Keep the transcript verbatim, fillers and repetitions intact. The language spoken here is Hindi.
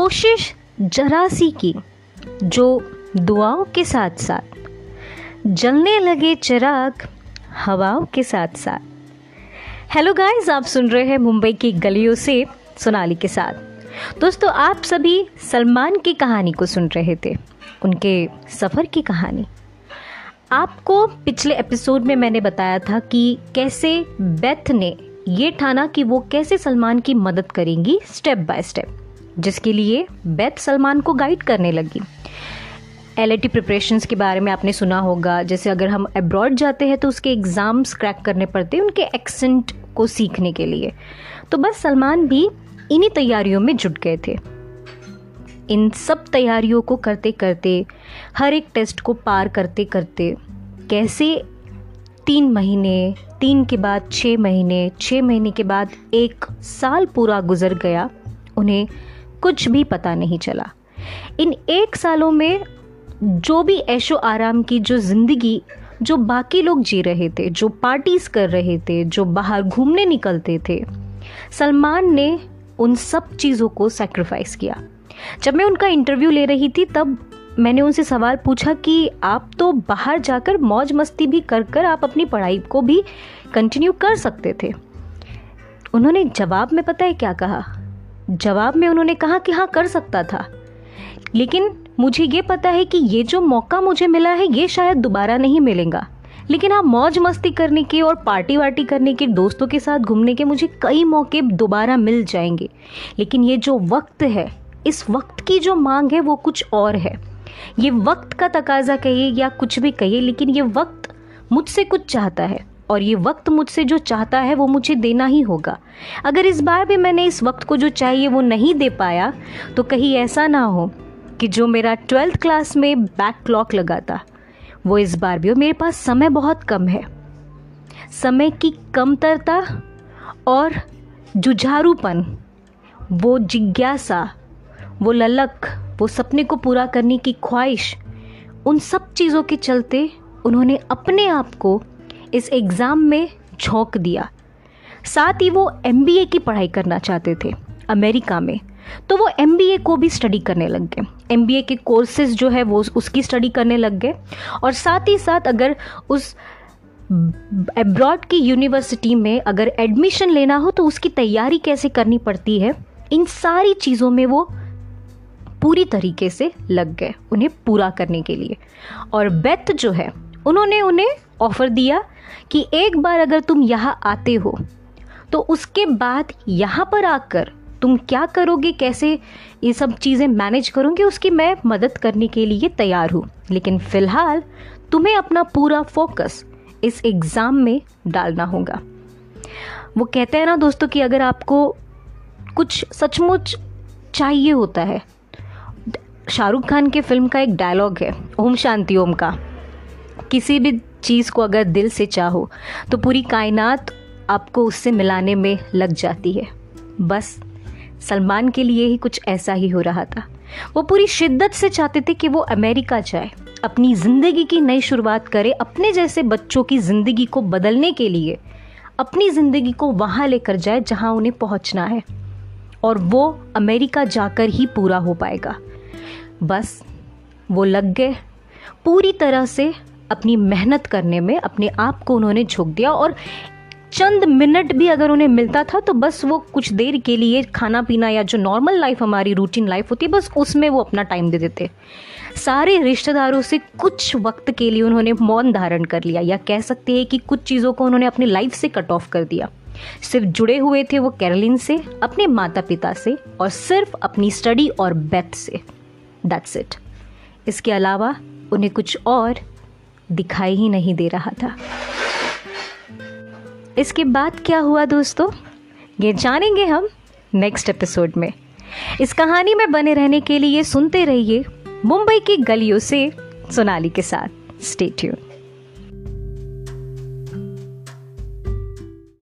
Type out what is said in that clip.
कोशिश जरा सी की, जो दुआओं के साथ साथ जलने लगे चिराग हवाओं के साथ साथ। हेलो गाइस, आप सुन रहे हैं मुंबई की गलियों से सोनाली के साथ। दोस्तों, आप सभी सलमान की कहानी को सुन रहे थे, उनके सफ़र की कहानी। आपको पिछले एपिसोड में मैंने बताया था कि कैसे बेथ ने ये ठाना कि वो कैसे सलमान की मदद करेंगी स्टेप बाय स्टेप, जिसके लिए बेथ सलमान को गाइड करने लगी। एल ए टी प्रिपरेशंस के बारे में आपने सुना होगा, जैसे अगर हम अब्रॉड जाते हैं तो उसके एग्ज़ाम्स क्रैक करने पड़ते हैं उनके एक्सेंट को सीखने के लिए। तो बस सलमान भी इन्हीं तैयारियों में जुट गए थे। इन सब तैयारियों को करते करते, हर एक टेस्ट को पार करते करते, कैसे तीन महीने, तीन के बाद छः महीने, छः महीने के बाद एक साल पूरा गुजर गया, उन्हें कुछ भी पता नहीं चला। इन एक सालों में जो भी ऐशो आराम की जो ज़िंदगी जो बाकी लोग जी रहे थे, जो पार्टीज़ कर रहे थे, जो बाहर घूमने निकलते थे, सलमान ने उन सब चीज़ों को सैक्रिफाइस किया। जब मैं उनका इंटरव्यू ले रही थी तब मैंने उनसे सवाल पूछा कि आप तो बाहर जाकर मौज मस्ती भी कर कर आप अपनी पढ़ाई को भी कंटिन्यू कर सकते थे। उन्होंने जवाब में पता है क्या कहा? जवाब में उन्होंने कहा कि हाँ, कर सकता था, लेकिन मुझे ये पता है कि ये जो मौका मुझे मिला है ये शायद दोबारा नहीं मिलेगा। लेकिन हाँ, मौज मस्ती करने के और पार्टी वार्टी करने के, दोस्तों के साथ घूमने के मुझे कई मौके दोबारा मिल जाएंगे। लेकिन ये जो वक्त है, इस वक्त की जो मांग है वो कुछ और है। ये वक्त का तकाजा कहिए या कुछ भी कहिए, लेकिन ये वक्त मुझसे कुछ चाहता है और ये वक्त मुझसे जो चाहता है वो मुझे देना ही होगा। अगर इस बार भी मैंने इस वक्त को जो चाहिए वो नहीं दे पाया तो कहीं ऐसा ना हो कि जो मेरा ट्वेल्थ क्लास में बैकलॉग लगा था वो इस बार भी हो। मेरे पास समय बहुत कम है। समय की कमतरता और जुझारूपन, वो जिज्ञासा, वो ललक, वो सपने को पूरा करने की ख्वाहिश, उन सब चीज़ों के चलते उन्होंने अपने आप को इस एग्ज़ाम में झोंक दिया। साथ ही वो एम बी ए की पढ़ाई करना चाहते थे अमेरिका में, तो वो एम बी ए को भी स्टडी करने लग गए। एम बी ए के कोर्सेज जो है वो उसकी स्टडी करने लग गए। और साथ ही साथ अगर उस अब्रॉड की यूनिवर्सिटी में अगर एडमिशन लेना हो तो उसकी तैयारी कैसे करनी पड़ती है, इन सारी चीज़ों में वो पूरी तरीके से लग गए उन्हें पूरा करने के लिए। और बेथ जो है, उन्होंने उन्हें ऑफ़र दिया कि एक बार अगर तुम यहाँ आते हो तो उसके बाद यहाँ पर आकर तुम क्या करोगे, कैसे ये सब चीज़ें मैनेज करोगे, उसकी मैं मदद करने के लिए तैयार हूँ। लेकिन फ़िलहाल तुम्हें अपना पूरा फोकस इस एग्ज़ाम में डालना होगा। वो कहते हैं ना दोस्तों कि अगर आपको कुछ सचमुच चाहिए होता है, शाहरुख खान के फिल्म का एक डायलॉग है, ओम शांति ओम का, किसी भी चीज़ को अगर दिल से चाहो तो पूरी कायनात आपको उससे मिलाने में लग जाती है। बस सलमान के लिए ही कुछ ऐसा ही हो रहा था। वो पूरी शिद्दत से चाहते थे कि वो अमेरिका जाए, अपनी ज़िंदगी की नई शुरुआत करे, अपने जैसे बच्चों की ज़िंदगी को बदलने के लिए अपनी ज़िंदगी को वहाँ लेकर जाए जहाँ उन्हें पहुँचना है, और वो अमेरिका जाकर ही पूरा हो पाएगा। बस वो लग गए पूरी तरह से अपनी मेहनत करने में, अपने आप को उन्होंने झोंक दिया। और चंद मिनट भी अगर उन्हें मिलता था तो बस वो कुछ देर के लिए खाना पीना या जो नॉर्मल लाइफ, हमारी रूटीन लाइफ होती है, बस उसमें वो अपना टाइम दे देते। सारे रिश्तेदारों से कुछ वक्त के लिए उन्होंने मौन धारण कर लिया, या कह सकते हैं कि कुछ चीज़ों को उन्होंने अपनी लाइफ से कट ऑफ कर दिया। सिर्फ जुड़े हुए थे वो कैरोलिन से, अपने माता पिता से, और सिर्फ अपनी स्टडी और बेथ से। That's it. इसके अलावा उन्हें कुछ और दिखाई ही नहीं दे रहा था। इसके बाद क्या हुआ दोस्तों, ये जानेंगे हम नेक्स्ट एपिसोड में। इस कहानी में बने रहने के लिए सुनते रहिए मुंबई की गलियों से सोनाली के साथ। Stay tuned.